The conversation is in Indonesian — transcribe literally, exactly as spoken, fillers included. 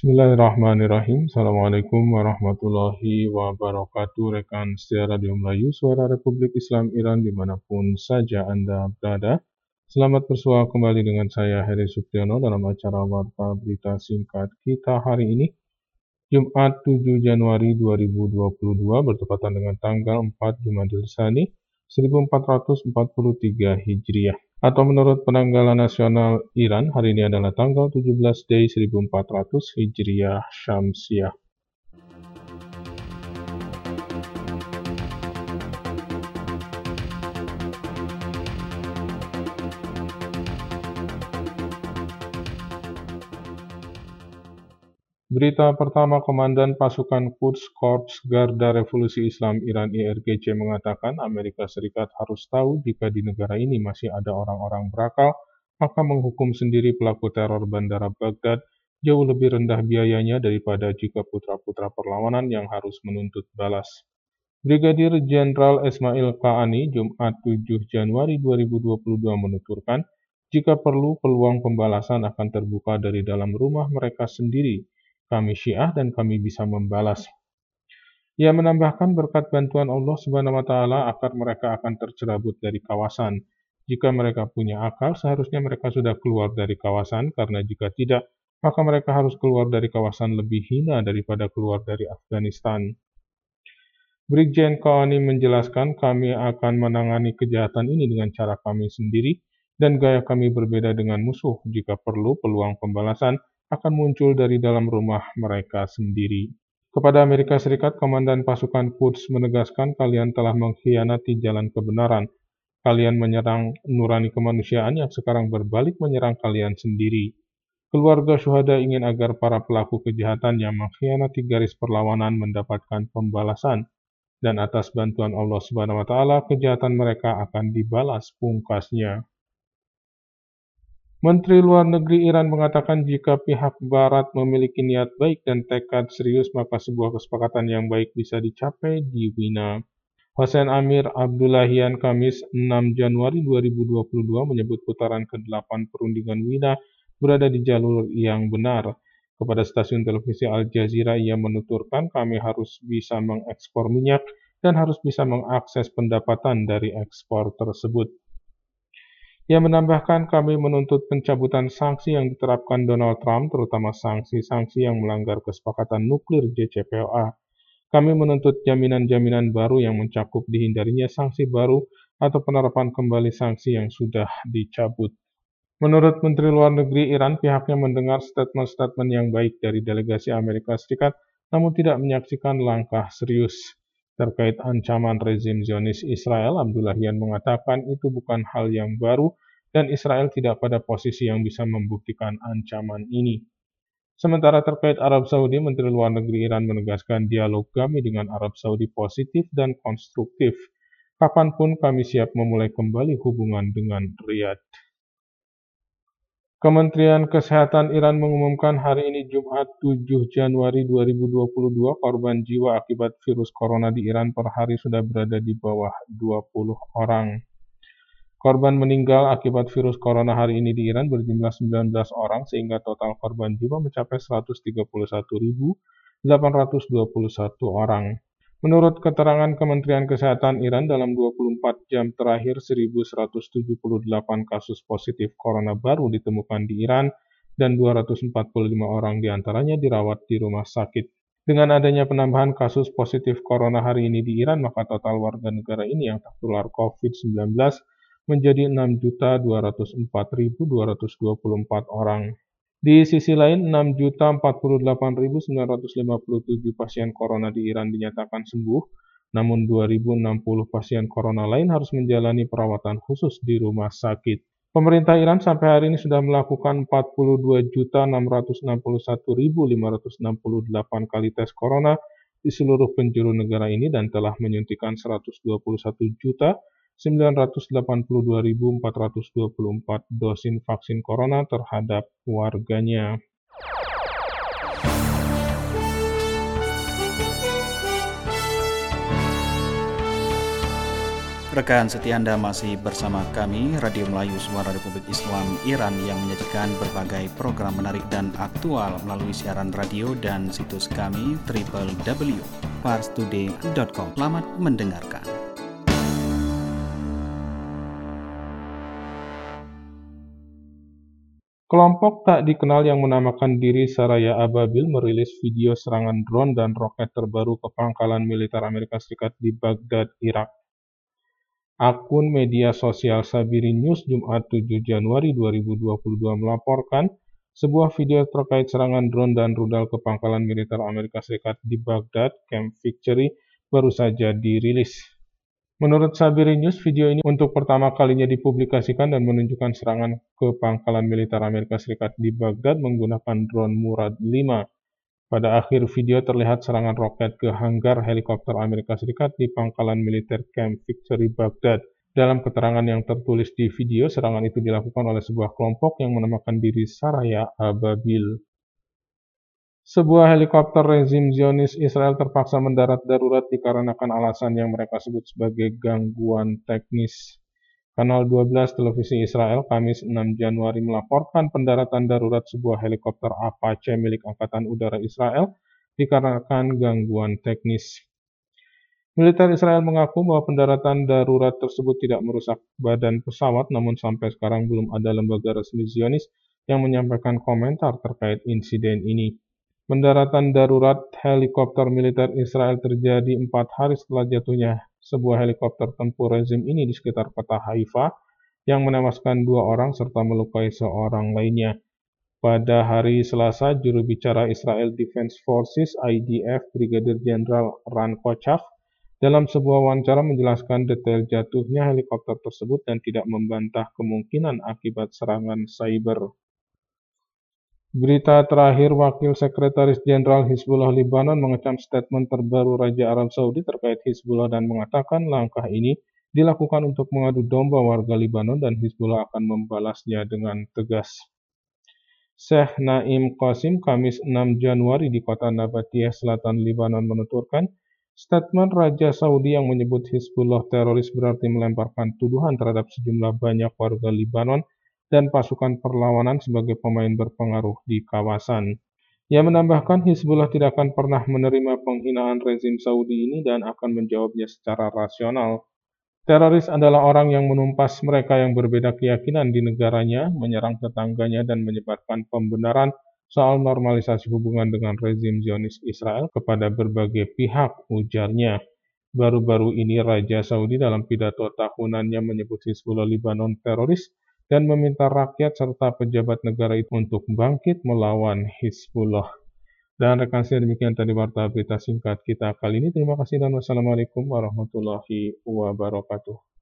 Bismillahirrahmanirrahim. Assalamualaikum warahmatullahi wabarakatuh. Rekan setia Radio Melayu, Suara Republik Islam Iran dimanapun saja Anda berada. Selamat bersua kembali dengan saya Heri Supriyono dalam acara Warta Berita Singkat kita hari ini, Jumat tujuh Januari dua ribu dua puluh dua, bertepatan dengan tanggal empat Jumadil Tsani seribu empat ratus empat puluh tiga Hijriah. Atau menurut penanggalan nasional Iran, hari ini adalah tanggal tujuh belas Dei seribu empat ratus Hijriah Syamsiah. Berita pertama, Komandan Pasukan Quds Korps Garda Revolusi Islam Iran I R G C mengatakan Amerika Serikat harus tahu jika di negara ini masih ada orang-orang berakal, maka menghukum sendiri pelaku teror Bandara Baghdad jauh lebih rendah biayanya daripada jika putra-putra perlawanan yang harus menuntut balas. Brigadir Jenderal Ismail Qaani Jumat tujuh Januari dua ribu dua puluh dua menuturkan, jika perlu peluang pembalasan akan terbuka dari dalam rumah mereka sendiri. Kami Syiah dan kami bisa membalas. Ia menambahkan berkat bantuan Allah Subhanahu wa taala akar mereka akan tercerabut dari kawasan. Jika mereka punya akal, seharusnya mereka sudah keluar dari kawasan, karena jika tidak, maka mereka harus keluar dari kawasan lebih hina daripada keluar dari Afghanistan. Brigjen Qaani menjelaskan, kami akan menangani kejahatan ini dengan cara kami sendiri, dan gaya kami berbeda dengan musuh. Jika perlu, peluang pembalasan akan muncul dari dalam rumah mereka sendiri. Kepada Amerika Serikat, Komandan Pasukan Quds menegaskan, kalian telah mengkhianati jalan kebenaran. Kalian menyerang nurani kemanusiaan yang sekarang berbalik menyerang kalian sendiri. Keluarga syuhada ingin agar para pelaku kejahatan yang mengkhianati garis perlawanan mendapatkan pembalasan, dan atas bantuan Allah Subhanahu wa taala kejahatan mereka akan dibalas, pungkasnya. Menteri Luar Negeri Iran mengatakan jika pihak Barat memiliki niat baik dan tekad serius, maka sebuah kesepakatan yang baik bisa dicapai di Wina. Hossein Amir Abdullahian Kamis enam Januari dua ribu dua puluh dua menyebut putaran kedelapan perundingan Wina berada di jalur yang benar. Kepada stasiun televisi Al Jazeera, ia menuturkan, kami harus bisa mengekspor minyak dan harus bisa mengakses pendapatan dari ekspor tersebut. Ia menambahkan, kami menuntut pencabutan sanksi yang diterapkan Donald Trump, terutama sanksi-sanksi yang melanggar kesepakatan nuklir J C P O A. Kami menuntut jaminan-jaminan baru yang mencakup dihindarinya sanksi baru atau penerapan kembali sanksi yang sudah dicabut. Menurut Menteri Luar Negeri Iran, pihaknya mendengar statement-statement yang baik dari delegasi Amerika Serikat, namun tidak menyaksikan langkah serius. Terkait ancaman rezim Zionis Israel, Abdullahian mengatakan itu bukan hal yang baru dan Israel tidak pada posisi yang bisa membuktikan ancaman ini. Sementara terkait Arab Saudi, Menteri Luar Negeri Iran menegaskan dialog kami dengan Arab Saudi positif dan konstruktif. Kapanpun kami siap memulai kembali hubungan dengan Riyadh. Kementerian Kesehatan Iran mengumumkan hari ini Jumat tujuh Januari dua ribu dua puluh dua korban jiwa akibat virus corona di Iran per hari sudah berada di bawah dua puluh orang. Korban meninggal akibat virus corona hari ini di Iran berjumlah sembilan belas orang, sehingga total korban jiwa mencapai seratus tiga puluh satu ribu delapan ratus dua puluh satu orang. Menurut keterangan Kementerian Kesehatan Iran, dalam dua puluh empat jam terakhir seribu seratus tujuh puluh delapan kasus positif corona baru ditemukan di Iran dan dua ratus empat puluh lima orang diantaranya dirawat di rumah sakit. Dengan adanya penambahan kasus positif corona hari ini di Iran, maka total warga negara ini yang tertular covid sembilan belas menjadi enam juta dua ratus empat ribu dua ratus dua puluh empat orang. Di sisi lain, enam juta empat puluh delapan ribu sembilan ratus lima puluh tujuh pasien corona di Iran dinyatakan sembuh, namun dua ribu enam puluh pasien corona lain harus menjalani perawatan khusus di rumah sakit. Pemerintah Iran sampai hari ini sudah melakukan empat puluh dua juta enam ratus enam puluh satu ribu lima ratus enam puluh delapan kali tes corona di seluruh penjuru negara ini dan telah menyuntikkan seratus dua puluh satu juta sembilan ratus delapan puluh dua ribu empat ratus dua puluh empat dosis vaksin corona terhadap warganya. Rekan setia Anda masih bersama kami, Radio Melayu Suara Republik Islam Iran yang menyajikan berbagai program menarik dan aktual melalui siaran radio dan situs kami w w w titik pars today titik com. Selamat mendengarkan. Kelompok tak dikenal yang menamakan diri Saraya Ababil merilis video serangan drone dan roket terbaru ke pangkalan militer Amerika Serikat di Baghdad, Irak. Akun media sosial Sabiri News Jumat tujuh Januari dua ribu dua puluh dua melaporkan sebuah video terkait serangan drone dan rudal ke pangkalan militer Amerika Serikat di Baghdad, Camp Victory, baru saja dirilis. Menurut Sabiri News, video ini untuk pertama kalinya dipublikasikan dan menunjukkan serangan ke pangkalan militer Amerika Serikat di Baghdad menggunakan drone Murad lima. Pada akhir video terlihat serangan roket ke hanggar helikopter Amerika Serikat di pangkalan militer Camp Victory Baghdad. Dalam keterangan yang tertulis di video, serangan itu dilakukan oleh sebuah kelompok yang menamakan diri Saraya Ababil. Sebuah helikopter rezim Zionis Israel terpaksa mendarat darurat dikarenakan alasan yang mereka sebut sebagai gangguan teknis. Kanal dua belas Televisi Israel Kamis enam Januari melaporkan pendaratan darurat sebuah helikopter Apache milik Angkatan Udara Israel dikarenakan gangguan teknis. Militer Israel mengaku bahwa pendaratan darurat tersebut tidak merusak badan pesawat, namun sampai sekarang belum ada lembaga resmi Zionis yang menyampaikan komentar terkait insiden ini. Pendaratan darurat helikopter militer Israel terjadi empat hari setelah jatuhnya sebuah helikopter tempur rezim ini di sekitar kota Haifa yang menewaskan dua orang serta melukai seorang lainnya. Pada hari Selasa, juru bicara Israel Defense Forces I D F Brigadir Jenderal Ran Kochav dalam sebuah wawancara menjelaskan detail jatuhnya helikopter tersebut dan tidak membantah kemungkinan akibat serangan cyber. Berita terakhir, Wakil Sekretaris Jenderal Hizbullah Lebanon mengecam statement terbaru Raja Arab Saudi terkait Hizbullah dan mengatakan langkah ini dilakukan untuk mengadu domba warga Lebanon dan Hizbullah akan membalasnya dengan tegas. Syekh Naim Qasim Kamis enam Januari di kota Nabatiyah, Selatan Lebanon menuturkan, statement Raja Saudi yang menyebut Hizbullah teroris berarti melemparkan tuduhan terhadap sejumlah banyak warga Lebanon dan pasukan perlawanan sebagai pemain berpengaruh di kawasan. Ia menambahkan Hizbullah tidak akan pernah menerima penghinaan rezim Saudi ini dan akan menjawabnya secara rasional. Teroris adalah orang yang menumpas mereka yang berbeda keyakinan di negaranya, menyerang tetangganya dan menyebarkan pembenaran soal normalisasi hubungan dengan rezim Zionis Israel kepada berbagai pihak, ujarnya. Baru-baru ini Raja Saudi dalam pidato tahunannya menyebut Hizbullah Lebanon teroris dan meminta rakyat serta pejabat negara itu untuk bangkit melawan Hizbullah. Dan rekan saya, demikian tadi warta berita singkat kita kali ini. Terima kasih dan wassalamualaikum warahmatullahi wabarakatuh.